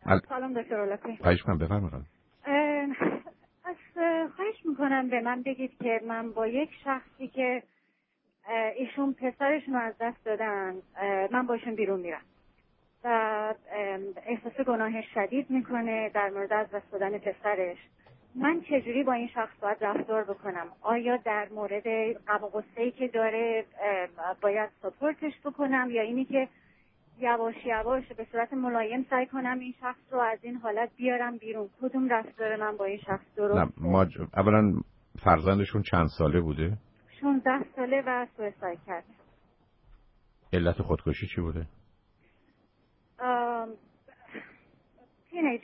سلام دکتر اولاقی. خواهش می‌کنم بفرمایید. خواهش میکنم به من بگید که من با یک شخصی که ایشون پسرشون رو از دست دادن، من با ایشون بیرون میرم و احساس گناه شدید میکنه در مورد از دست دادن پسرش. من چجوری با این شخص باید رفتار بکنم؟ آیا در مورد غم و غصه‌ای که داره باید سپورتش بکنم، یا اینی که یواش یواش به صورت ملایم سعی کنم این شخص رو از این حالت بیارم بیرون؟ کدوم رفتار من با این شخص درسته؟ اولا فرزندشون چند ساله بوده؟ 16 ساله و سویساید کرده. علت خودکشی چی بوده؟ تینیج.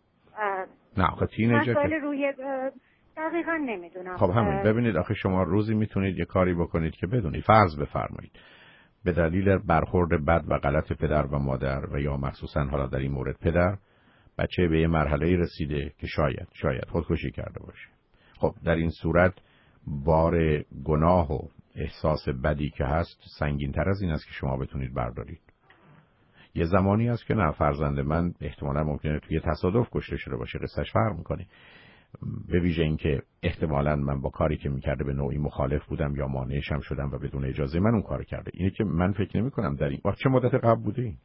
نه آخه تینیجر مسائل روی دقیقا نمیدونم. خب همین ببینید، آخه شما روزی میتونید یه کاری بکنید که بدونید، فرض بفرمایید به دلیل برخورد بد و غلط پدر و مادر و یا مخصوصا حالا در این مورد پدر، بچه به یه مرحله رسیده که شاید خودکشی کرده باشه. خب در این صورت بار گناه و احساس بدی که هست سنگین‌تر از این است که شما بتونید بردارید. یه زمانی هست که نه، فرزند من احتمالاً ممکنه توی تصادف کشته شده باشه، قصهش فرق میکنه، به ویژه اینکه احتمالاً من با کاری که میکرده به نوعی مخالف بودم یا مانعش هم شدم و بدون اجازه من اون کار کرده. اینه که من فکر نمی‌کنم در این وقت. چه مدت قبل بوده این؟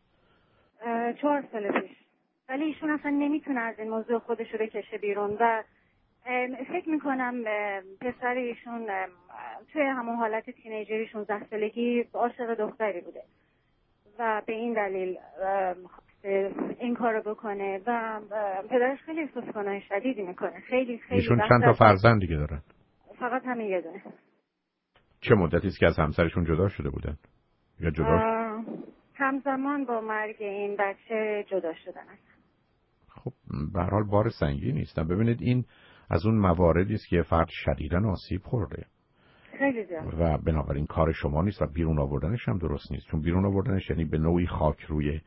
4 سال پیش. ولی ایشون اصلا نمیتونه از این موضوع خودش رو بکشه بیرون و فکر میکنم پسر ایشون توی همون حالت تینیجری 16 سالگی عاشق دختری بوده و به این دلیل این کارو بکنه و پدرش خیلی احساس گناه شدیدی میکنه. خیلی ایشون چند تا فرزند دیگه دارن؟ فقط همین یه دونه. چه مدتی است که از همسرشون جدا شده بودن یا جدا همزمان با مرگ این بچه جدا شدن. خب به هر حال بار سنگینی است. ببینید این از اون مواردی است که فرد شدیداً آسیب خورده خیلی زیاد و بنابراین کار شما نیست و بیرون آوردنش هم درست نیست، چون بیرون آوردنش یعنی به نوعی خاک روی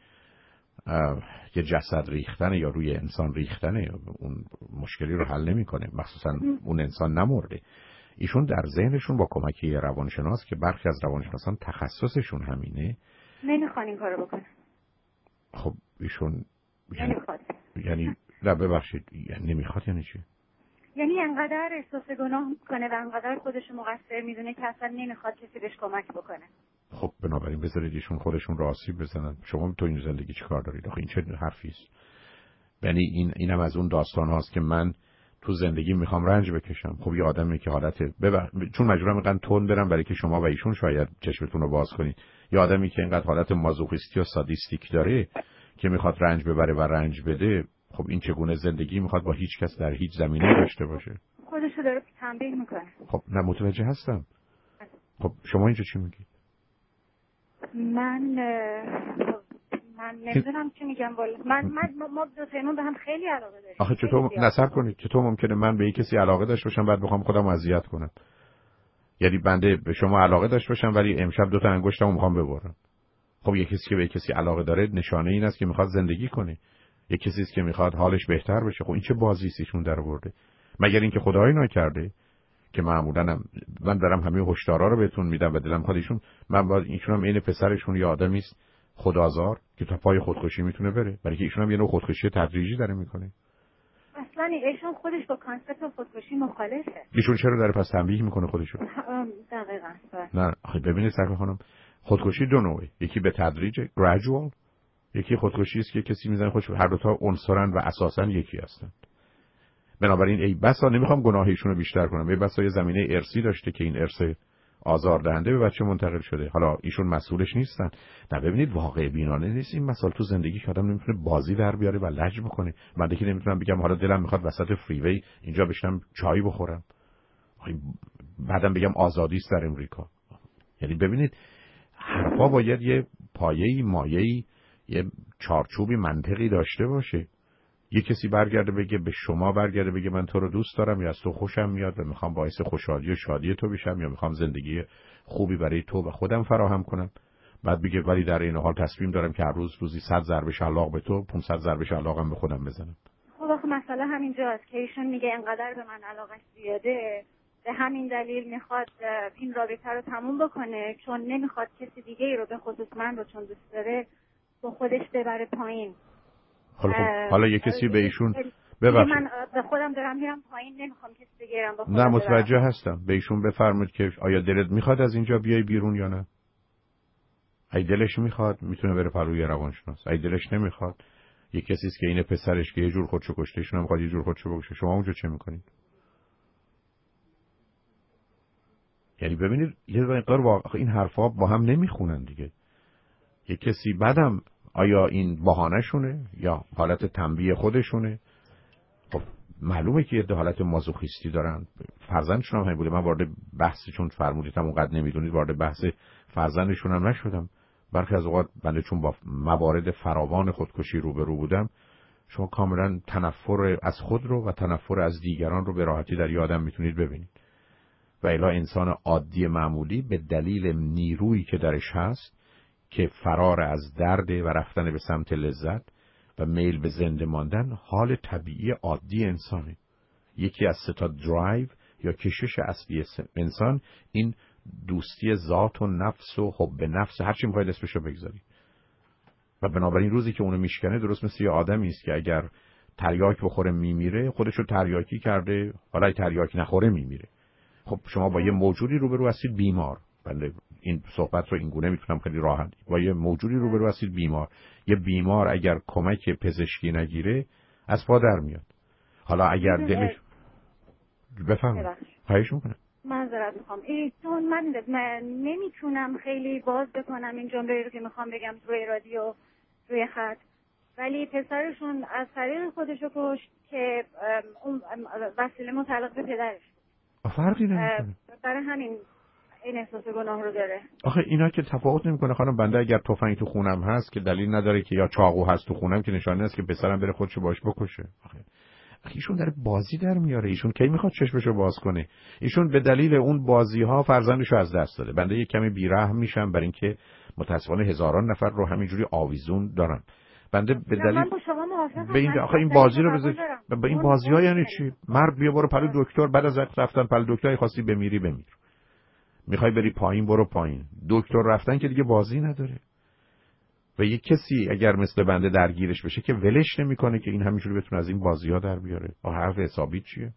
یه جسد ریختن یا روی انسان ریختن، اون مشکلی رو حل نمی‌کنه، مخصوصا اون انسان نمرده. ایشون در ذهنشون با کمک یه روانشناس که برخی از روانشناسان تخصصشون همینه نمیخوان این کارو بکنه. خب ایشون نمیخواد. یعنی نه ببخشید، یعنی نمیخواد یعنی چی؟ یعنی انقدر احساس گناه میکنه و انقدر خودش مقصر میدونه که اصلا نمیخواد کسی بهش کمک بکنه. خب بنابراین بذارید ایشون خودشون رو آسیب بزنن. شما تو این زندگی چی کار دارید؟ آخه این چه حرفی است؟ یعنی اینم از اون داستان هاست که من تو زندگی میخوام رنج بکشم. خب یه آدمی که حالت چون مجبورم اینقدر تون برم برای که شما و ایشون شاید چشمتون رو باز کنید، یه آدمی که اینقدر حالت مازوخیستی و سادیستیک داره که میخواد رنج ببره و رنج بده، خب این چگونه زندگی میخواد با هیچ کس در هیچ زمینه داشته باشه؟ خودشو داره تنبیه میکنه. خب نه متوجه هستم. خب شما اینجا چی میگید؟ من نمیدونم چی میگم والا. ما دو تایمون به هم خیلی علاقه داریم. آخه چطور نصب کنید؟ چطور ممکنه من به یک کسی علاقه داشته باشم بعد بخوام خودم اذیت کنم؟ یعنی بنده به شما علاقه داشته باشم ولی امشب 2 تا انگشتمو میخوام ببرم. خب یک کسی که به کسی علاقه داره نشانه این است که میخواد زندگی کنه. یک کسی است که میخواد حالش بهتر بشه. خب این چه بازی است ایشون درآورده؟ مگر اینکه خدایی نکرده که معمولاً من دارم همه هشدارا رو بهتون میدم و دلم میخواد ایشون هم عین پسرشون یه آدمی است خودآزار که تا پای خودکشی میتونه بره، برای که ایشون هم یه نوع خودکشی تدریجی داره میکنه. اصلا ایشون خودش با کانسپت خودکشی مخالفه. ایشون چرا داره پس تنبیه میکنه خودشو؟ دقیقاً. نه آخه ببینید سرکار خانم، خودکشی 2 نوعه، یکی به تدریج gradual، یکی خودکشی است که کسی میزنه خودش. هر دو تا عنصرن و اساساً یکی هستن. بنابراین ای بسا نمیخوام گناه ایشونو بیشتر کنم، ای بسا یه زمینه ارثی داشته که این ارث آزاردهنده به بچه منتقل شده. حالا ایشون مسئولش نیستن. نه ببینید واقع بینانه نیست این مسائل تو زندگی که آدم نمیتونه بازی در بیاره و لج بکنه. من دیگه نمیتونم بگم حالا دلم میخواد وسط فریوی اینجا بشینم چای بخورم، بعدم بگم آزادی است در امریکا. یعنی ببینید حرفا باید یه پایه‌ای، مایه‌ای، یه چارچوبی منطقی داشته باشه. یه کسی برگرده بگه به شما برگرده بگه من تو رو دوست دارم یا از تو خوشم میاد و میخوام باعث خوشحالی و شادی تو بشم یا میخوام زندگی خوبی برای تو و خودم فراهم کنم، بعد بگه ولی در این حال تصمیم دارم که هر روزی 100 ضربه شلاق به تو 500 ضربه شلاقم به خودم بزنم. خب آخه مسئله همینجاست که ایشون میگه انقدر به من علاقه زیاده، به همین دلیل میخواد این رابطه رو تموم بکنه، چون نمیخواد کسی دیگه ای رو به خصوص من رو چون دوست داره با خودش ببره پایین. حالا یه کسی به ایشون ببخشید من به خودم دارم میرم پایین، نمیخوام کسی بگیرم با خودم. نه متوجه هستم. به ایشون بفرمایید که آیا دلت میخواد از اینجا بیای بیرون یا نه؟ اگه دلش میخواد میتونه بره پروی روانشناس، اگه دلش نمیخواد یه کسی است که این پسرش که یه جور خودشو کشته، ایشون هم میخواد یه جور خودشو بکشه، شما اونجا چه میکنید؟ یعنی ببینید یه مقدار واقعا این حرفا با هم نمیخونن دیگه. یه کسی بعدم آیا این بهانه‌شونه یا حالت تنبیه خودشونه؟ خب معلومه که یه حالت مازوخیستی دارن. فرزندشون هم همین بوده. من وارد بحثی چون فرمودید هم اونقدر نمیدونید وارد بحث فرزندشون هم نشدم. برخی از اوقات بنده چون با موارد فراوان خودکشی روبرو بودم، شما کاملا تنفر از خود رو و تنفر از دیگران رو به راحتی در یه آدم میتونید ببینید. و الا انسان عادی معمولی به دلیل نیرویی که درش هست که فرار از درد و رفتن به سمت لذت و میل به زنده ماندن، حال طبیعی عادی انسانه. یکی از سه تا درایو یا کشش اصلی انسان این دوستی ذات و نفس و حب نفس، هر چی میخواید اسمشو بگذارید. و بنابراین روزی که اونو میشکنه درست مثل یه آدمی است که اگر تریاک بخوره میمیره، خودشو تریاکی کرده، حالا تریاک نخوره میمیره. خب شما با یه موجودی روبرو هستید بیمار. بنده این صحبت رو این گونه میتونم خیلی راحت، با یه موجودی روبرو هستید بیمار. یه بیمار اگر کمک پزشکی نگیره از پا در میاد. حالا اگر دلش بفهمید خواهش میکنم. معذرت میخوام چون من نمیتونم خیلی باز بکنم این جمله رو که میخوام بگم روی رادیو روی خط، ولی پسرشون از طریق خودشو کشت که اون وسیله متعلق به پدرش فرقی نمیکنه. برای همین این احساس گناه رو داره. آخه اینا که تفاوت نمیکنه خانم. بنده اگر تفنگ تو خونم هست که دلیل نداره که یا چاقو هست تو خونم که نشانه است که پسرم بره خودشو باش بکشه. آخه ایشون داره بازی در میاره. ایشون کی میخواد چشمشو باز کنه؟ ایشون به دلیل اون بازی ها فرزندشو از دست داده. بنده یک کمی بیرحم میشم برای اینکه متاسفانه هزاران نفر رو همینجوری آویزون دارن. بنده به دلیل به این آخه این بازی رو بذار به این بازی‌ها یعنی چی؟ مرد بیا برو پلو دکتر، بعد از رفتن پلو دکتر خواستی بمیری بمیر. میخوای بری پایین برو پایین. دکتر رفتن که دیگه بازی نداره. و یک کسی اگر مثل بنده درگیرش بشه که ولش نمیکنه که این همینجوری بتونه از این بازی‌ها در بیاره. حرف حسابی چیه؟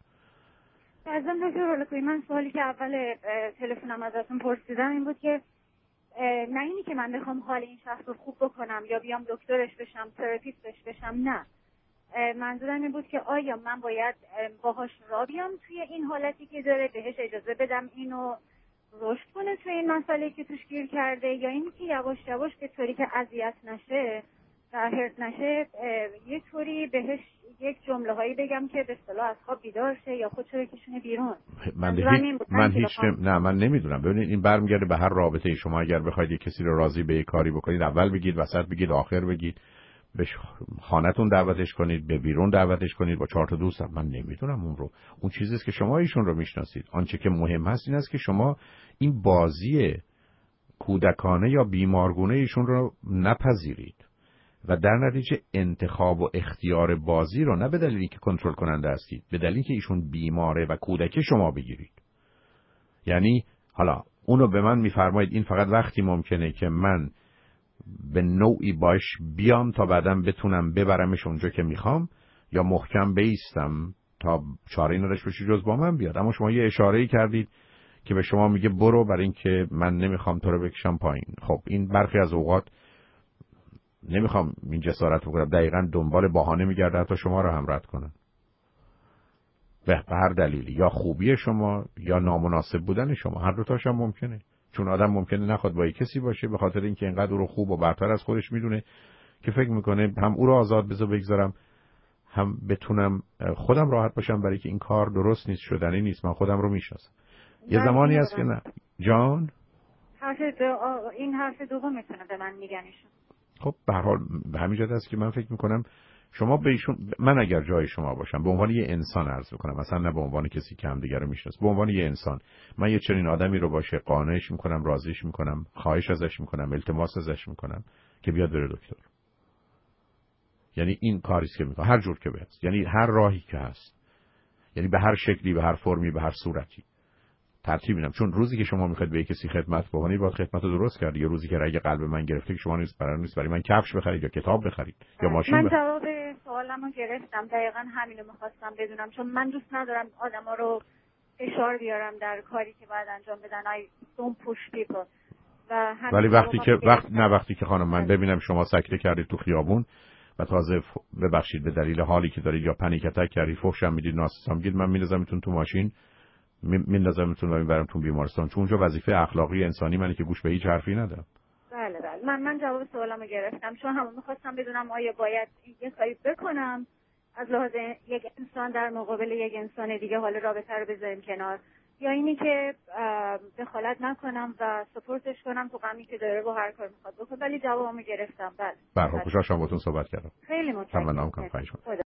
ازم دکتر رولکوی، من سوالی که اول تلفنم ازتون پرسیدم این بود که نه اینی که من بخوام حال این شخص رو خوب بکنم یا بیام دکترش بشم، تراپیستش بشم، نه. منظورم این بود که آیا من باید باهاش را بیام توی این حالتی که داره، بهش اجازه بدم اینو رشد کنه توی این مسئله که توش گیر کرده، یا اینی که یواش یواش به طوری که اذیت نشه در هرت نشه یه طوری بهش یک جمله هایی بگم که به اصطلاح از خواب بیدار شه یا خودشو بکشونه بیرون. من نمیدونم. ببینید این برمیگرده به هر رابطه. شما اگر بخواید یک کسی رو راضی به یک کاری بکنید، اول بگید، وسط بگید، آخر بگید، به خانه‌تون دعوتش کنید، به بیرون دعوتش کنید با 4 تا دوست. من نمیدونم اون چیزی است که شما ایشون رو میشناسید. آنچه که مهم هست این است که شما این بازی کودکانه یا بیمارگونه ایشون رو نپذیرید و در نتیجه انتخاب و اختیار بازی رو نه به دلیلی که کنترل کننده هستید، به دلیلی که ایشون بیماره و کودک شما بگیرید. یعنی حالا اونو به من میفرمایید این فقط وقتی ممکنه که من به نوعی باش بیام تا بعدم بتونم ببرمش اونجا که میخوام، یا محکم بیستم تا چاره‌ای نداشته باشی جز با من بیاد. اما شما یه اشاره‌ای کردید که به شما میگه برو، برای اینکه من نمیخوام تو رو بکشم پایین. خب این برخی از اوقات نمیخوام این جسارت بکنم، دقیقاً دنبال بهانه میگرده تا شما رو هم رد کنن به هر دلیلی، یا خوبی شما یا نامناسب بودن شما. هر دو تاش هم ممکنه. چون آدم ممکنه نخواد با کسی باشه به خاطر اینکه اینقدر او رو خوب و برتر از خودش میدونه که فکر میکنه هم او رو آزاد بگذارم هم بتونم خودم راحت باشم، برای که این کار درست نیست، شدنی نیست. من خودم رو میشناسم. یه زمانی هست که نه جان این حرف دوم میتونه به من میگنشون. خب به هر حال به همین جهت است که من فکر میکنم شما به ایشون، من اگر جای شما باشم به عنوان یه انسان عرض بکنم، مثلا نه به عنوان کسی که همدیگه رو میشناسه، به عنوان یه انسان، من یه چنین آدمی رو باشه قانعش میکنم، راضیش میکنم، خواهش ازش میکنم، التماس ازش میکنم که بیاد بره دکتر. یعنی این کاری است که میکنم هر جور که هست، یعنی هر راهی که هست، یعنی به هر شکلی، به هر فرمی، به هر صورتی ترتیب میدم. چون روزی که شما میخواید به کسی خدمت بکنید باید خدمت رو درست کرد. یه روزی که رگ قلب من گرفته که شما برای من کفش بخرید یا کتاب بخرید یا ماشین من جواب سوالمو گرفتم. دقیقاً همینو می‌خواستم بدونم، چون من دوست ندارم آدما رو فشار بیارم در کاری که باید انجام بدن. I don't push people. ولی وقتی که خانم من ببینم شما سکته کردید تو خیابون و تازه ببخشید به دلیل حالی که دارید یا پنیک اتک کردید، فحشم میدید، ناسزا میگید، من میندازمتون تو ماشین، میندازمتون و میبرمتون بیمارستان، چون اونجا وظیفه اخلاقی انسانی منه که گوش به هیچ حرفی ندم. بله من جواب سوالمو گرفتم، چون همون می‌خواستم بدونم آیا باید یه کاری بکنم از لحاظ یک انسان در مقابل یک انسان دیگه، حالا رابطه رو بذاریم کنار، یا اینی که دخالت نکنم و سپورتش کنم تو غمی که داره با هر کار میخواد بکنه. ولی جوابمو گرفتم. بله. خوشحال شدم باهاتون صحبت کردم. خیلی متشکرم. تمام.